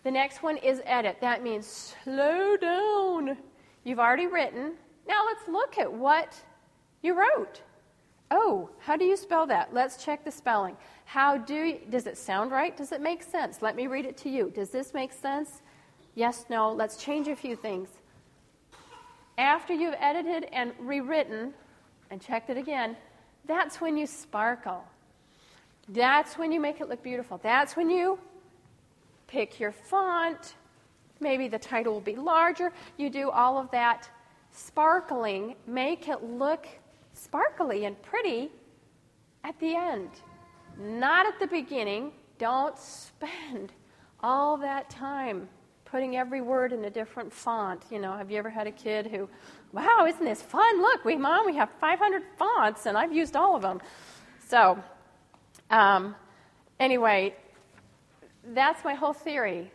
The next one is edit. That means slow down. You've already written. Now let's look at what you wrote. Oh, how do you spell that? Let's check the spelling. Does it sound right? Does it make sense? Let me read it to you. Does this make sense? Yes, no. Let's change a few things. After you've edited and rewritten and checked it again, that's when you sparkle. That's when you make it look beautiful. That's when you pick your font. Maybe the title will be larger. You do all of that sparkling. Make it look sparkly and pretty at the end. Not at the beginning. Don't spend all that time putting every word in a different font. Have you ever had a kid who, wow, isn't this fun? Look, Mom, we have 500 fonts, and I've used all of them. So, anyway, that's my whole theory.